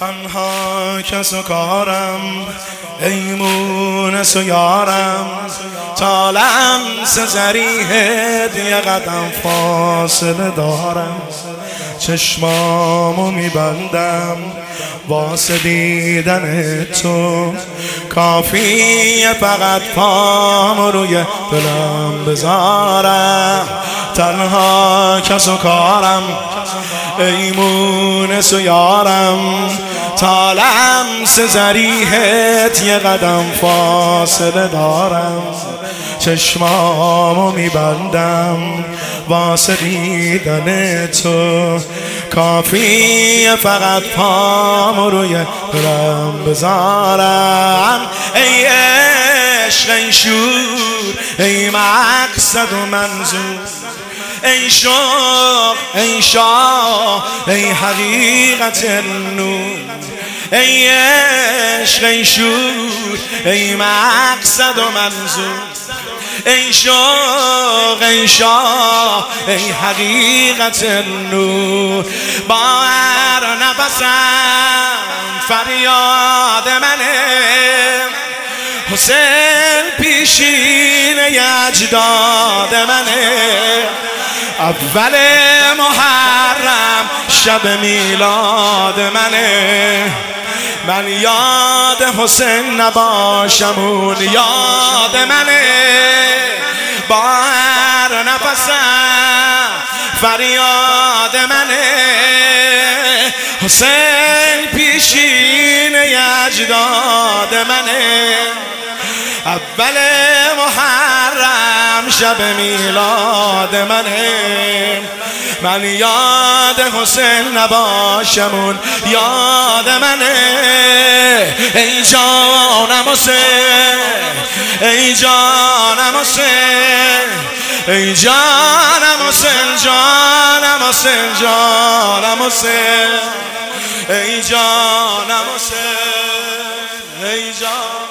تنها کس و کارم ای مونس و یارم، تا لمس ضریحت یه قدم فاصله دارم. چشمامو میبندم واسه دیدن تو، کافیه فقط پامو روی دلم بذارم. تنها کس و کارم ای مونس و یارم، تا لمس ضریحت یه قدم فاصله دارم. چشمامو میبندم واسه دیدن تو، کافیه فقط پامو روی دلم بذارم. ای عشق ای شور ای مقصد و منظور، ای شوق ای شاه ای حقیقت نور. ای عشق ای شور ای مقصد و منظور، ای شوق ای شاه ای حقیقت نور. با هر نفسم فریاد منه، حسین پیشین اجداد منه. اول محرم شب میلاد منه، من یاد حسین نباشم اون یاد منه. با هر نفسم فریاد منه، حسین پیشین اجداد منه. اول محرم شب میلاد منه، من یاد حسین نباشم اون یاد منه. ای جانم حسین ای جانم حسین ای جانم حسین جانم حسین جانم حسین ای جانم حسین ای جان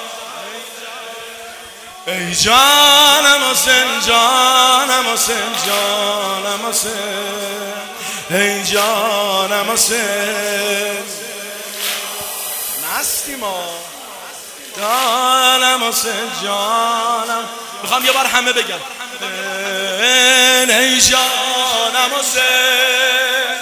ای جانم حسین جانم حسین جانم حسین ای جانم حسین. مستی ما جانم حسین جانم. میخوام یه بار همه بگن ای جانم حسین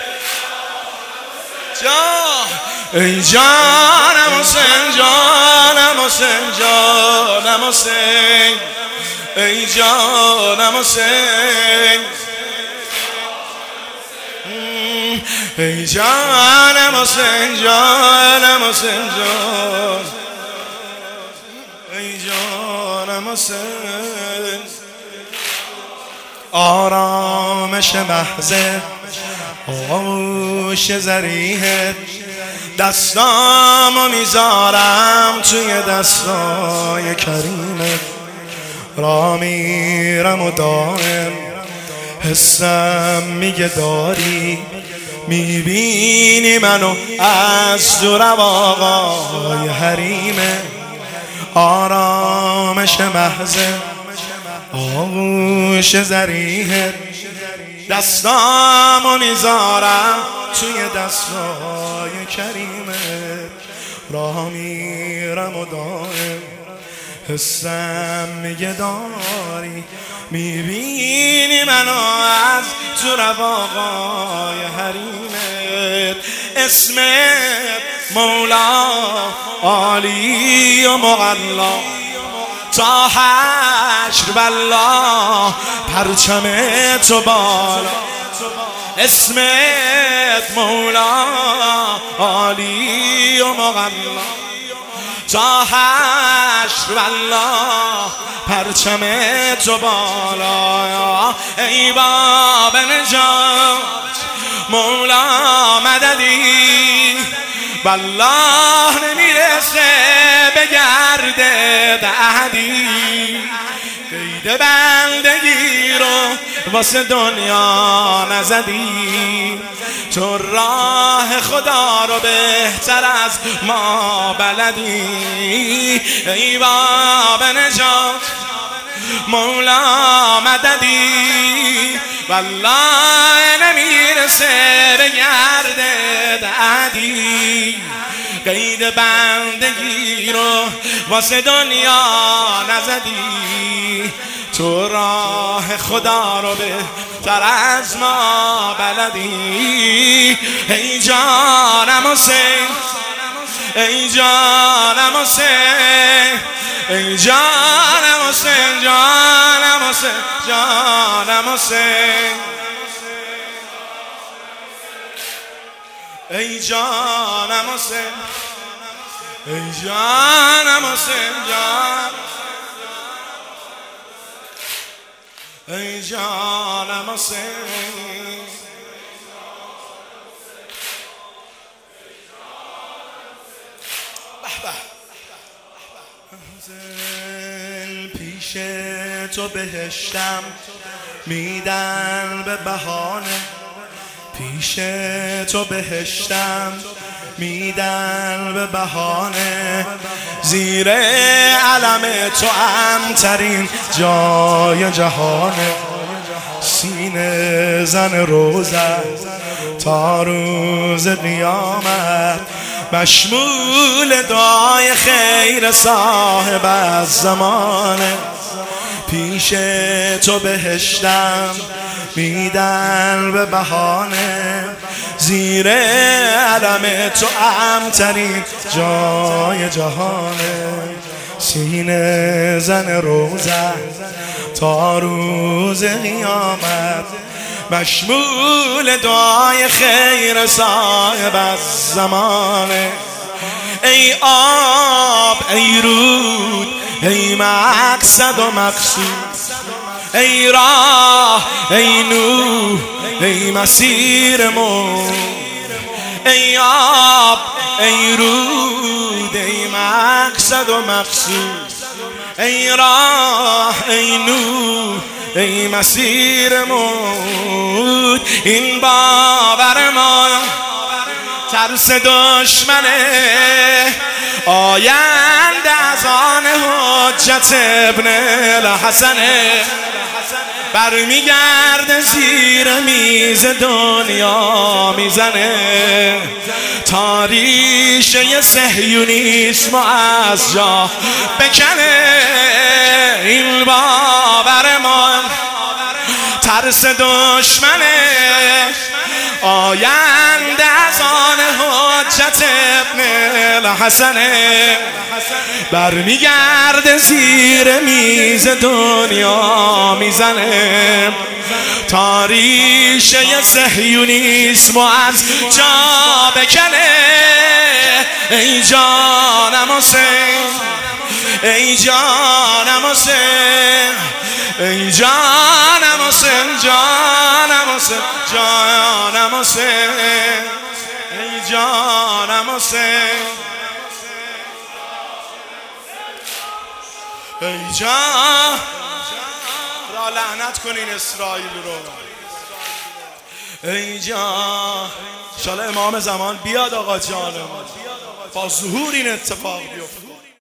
جان ای جانم حسین جانم حسین جانم حسین ای جانم حسین ای جانم حسین جانم حسین جان ای جانم حسین. آرامش محض آغوش ضریحت، دستامو میذارم توی دستای کریمت. را میرم و دائم حسم میگه داری، میبینی منو از تو رواقای حریمه. آرامش محض آغوش ضریحت، دستامو میذارم توی دستای کریمت. راه میرم و دائم حسم میگه داری، میبینی منو از تو رواقای حریمت. اسمت مولا عالی و مقلا، تا حشر والله پرچم تو بالا. اسمت مولا عالی و مقلا، تا حشر والله پرچم تو بالا. ای باب نجات مولا مددی، والله نمیرسه به گرد احدی. قید بندگی رو واسه دنیا نزدی، تو راه خدا رو بهتر از ما بلدی. ای باب نجات مولا مددی، والله نمیرسه به گرد عدی. قید بندگی رو واسه دنیا نزدی، تو راه خدا رو بهتر از ما بلدی. ای جانم حسین، ای جانم حسین، ای جانم حسین، جانم حسین، جانم حسین، ای جانم حسین، ای جانم حسین، ای جانم حسین. پیش تو بهشتم میدن به بهانه، پیش تو بهشتم میدن به بهانه، زیر علم تو امن‌ترین جای جهانه. سینه زن روزه تا روز قیامت، مشمول دعای خیر صاحب از زمانه. پیش تو بهشتم میدن به بهانه، زیر علم تو امن‌ترین جای جهانه. سینه زن روزه تا روز قیامت، مشمول دعای خیر صاحب از زمانه. ای آب، ای رود، ای مقصد و مقصود، ای راه، ای نور، ای مسیرمون. ای آب، ای رود، ای مقصد و مقصود، ای راه، ای نور، ای مسیرمون. این باور ما ترس دشمنه، آینده از آن حجت ابن الحسنه. برمیگرده زیر میز دنیا میزنه، تا ریشه صهیونیسم از جا بکنه. این باور ما ترس دشمنه، آینده از آن حجت ابن الحسنه. برمیگرده زیر میز دنیا میزنه، تا ریشه صهیونیسم از جا بکنه. ای جانم حسین، ای جانم حسین، ای جانم حسین، جانم حسین، جانم حسین، ای جانم حسین، ای جان. را لعنت کنین اسرائیل رو. ای جان، انشاءالله امام زمان بیاد آقا جانم با ظهور این اتفاق بیفته.